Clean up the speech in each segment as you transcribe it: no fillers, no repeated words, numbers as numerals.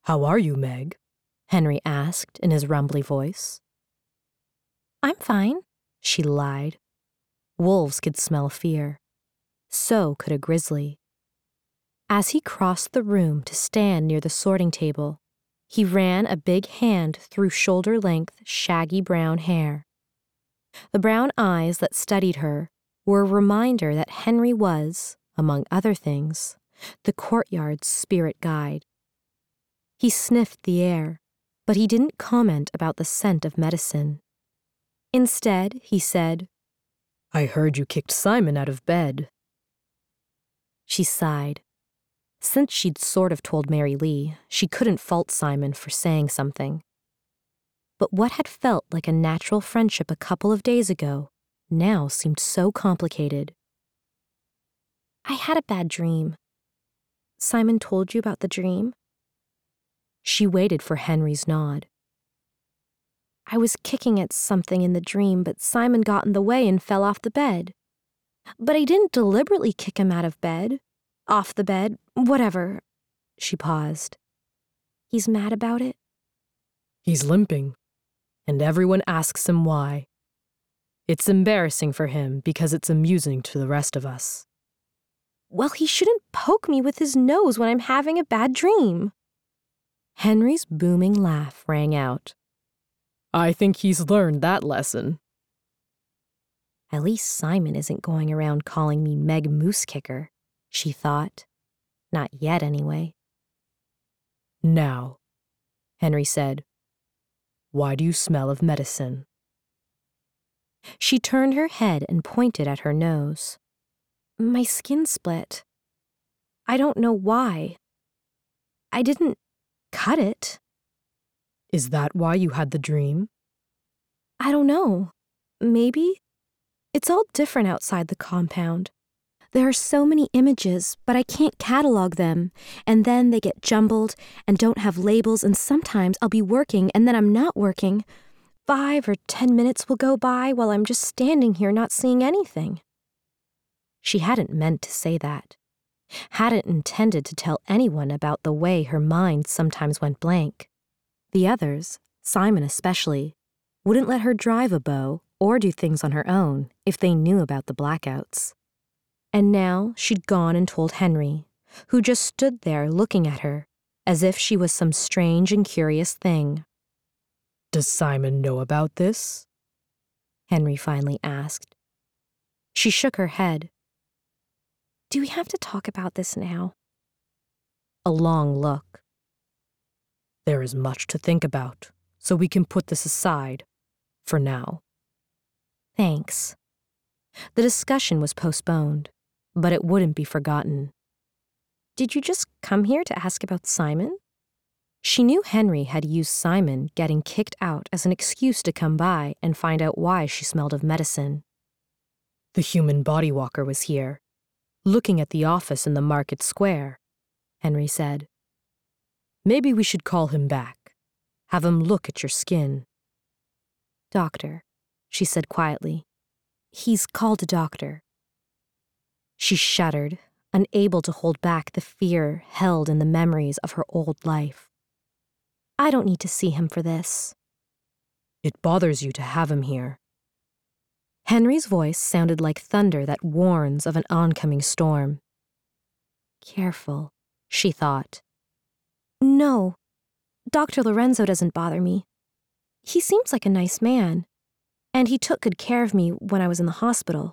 How are you, Meg? Henry asked in his rumbly voice. I'm fine, she lied. Wolves could smell fear. So could a grizzly. As he crossed the room to stand near the sorting table, he ran a big hand through shoulder-length, shaggy brown hair. The brown eyes that studied her were a reminder that Henry was, among other things, the courtyard's spirit guide. He sniffed the air, but he didn't comment about the scent of medicine. Instead, he said, I heard you kicked Simon out of bed. She sighed. Since she'd sort of told Mary Lee, she couldn't fault Simon for saying something. But what had felt like a natural friendship a couple of days ago now seemed so complicated. I had a bad dream. Simon told you about the dream? She waited for Henry's nod. I was kicking at something in the dream, but Simon got in the way and fell off the bed. But I didn't deliberately kick him out of bed. Off the bed, whatever. She paused. He's mad about it? He's limping, and everyone asks him why. It's embarrassing for him because it's amusing to the rest of us. Well, he shouldn't poke me with his nose when I'm having a bad dream. Henry's booming laugh rang out. I think he's learned that lesson. At least Simon isn't going around calling me Meg Moosekicker, she thought. Not yet, anyway. Now, Henry said, why do you smell of medicine? She turned her head and pointed at her nose. My skin split. I don't know why. I didn't cut it. Is that why you had the dream? I don't know. Maybe. It's all different outside the compound. There are so many images, but I can't catalog them, and then they get jumbled and don't have labels, and sometimes I'll be working and then I'm not working. 5 or 10 minutes will go by while I'm just standing here not seeing anything. She hadn't meant to say that. Hadn't intended to tell anyone about the way her mind sometimes went blank. The others, Simon especially, wouldn't let her drive a bow or do things on her own if they knew about the blackouts. And now she'd gone and told Henry, who just stood there looking at her, as if she was some strange and curious thing. Does Simon know about this? Henry finally asked. She shook her head. Do we have to talk about this now? A long look. There is much to think about, so we can put this aside, for now. Thanks. The discussion was postponed, but it wouldn't be forgotten. Did you just come here to ask about Simon? She knew Henry had used Simon getting kicked out as an excuse to come by and find out why she smelled of medicine. The human body walker was here, looking at the office in the market square, Henry said. Maybe we should call him back. Have him look at your skin. Doctor, she said quietly. He's called a doctor. She shuddered, unable to hold back the fear held in the memories of her old life. I don't need to see him for this. It bothers you to have him here. Henry's voice sounded like thunder that warns of an oncoming storm. Careful, she thought. No, Dr. Lorenzo doesn't bother me. He seems like a nice man, and he took good care of me when I was in the hospital.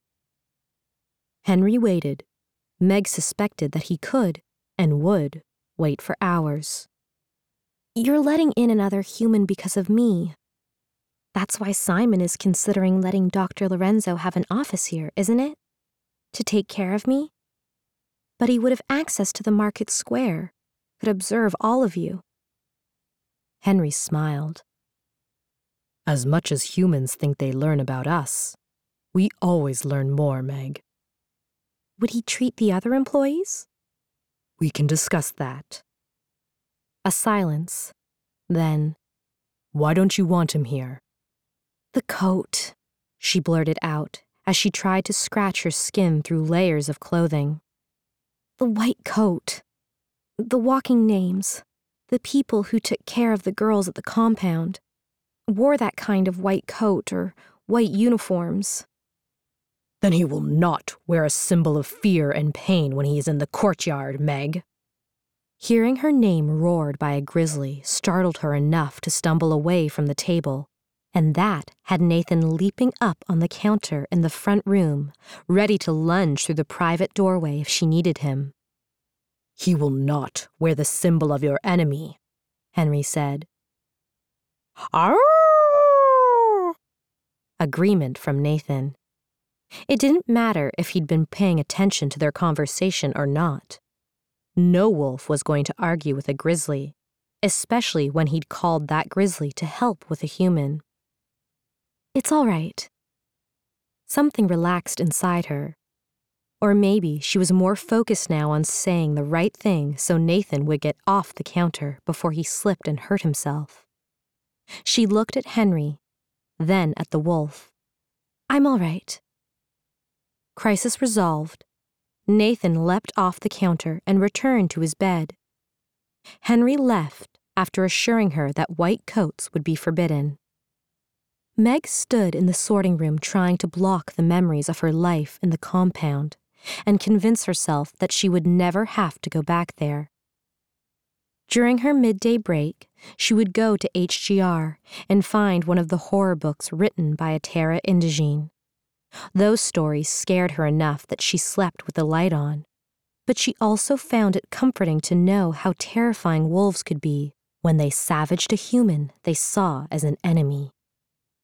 Henry waited. Meg suspected that he could, and would, wait for hours. You're letting in another human because of me. That's why Simon is considering letting Dr. Lorenzo have an office here, isn't it? To take care of me? But he would have access to the market square, could observe all of you. Henry smiled. As much as humans think they learn about us, we always learn more, Meg. Would he treat the other employees? We can discuss that. A silence. Then, why don't you want him here? The coat, she blurted out as she tried to scratch her skin through layers of clothing. The white coat. The walking names. The people who took care of the girls at the compound wore that kind of white coat or white uniforms. Then he will not wear a symbol of fear and pain when he is in the courtyard, Meg. Hearing her name roared by a grizzly startled her enough to stumble away from the table, and that had Nathan leaping up on the counter in the front room, ready to lunge through the private doorway if she needed him. He will not wear the symbol of your enemy, Henry said. Arr! Agreement from Nathan. It didn't matter if he'd been paying attention to their conversation or not. No wolf was going to argue with a grizzly, especially when he'd called that grizzly to help with a human. It's all right. Something relaxed inside her. Or maybe she was more focused now on saying the right thing so Nathan would get off the counter before he slipped and hurt himself. She looked at Henry, then at the wolf. I'm all right. Crisis resolved, Nathan leapt off the counter and returned to his bed. Henry left after assuring her that white coats would be forbidden. Meg stood in the sorting room trying to block the memories of her life in the compound and convince herself that she would never have to go back there. During her midday break, she would go to HGR and find one of the horror books written by a Tara Indegene. Those stories scared her enough that she slept with the light on, but she also found it comforting to know how terrifying wolves could be when they savaged a human they saw as an enemy.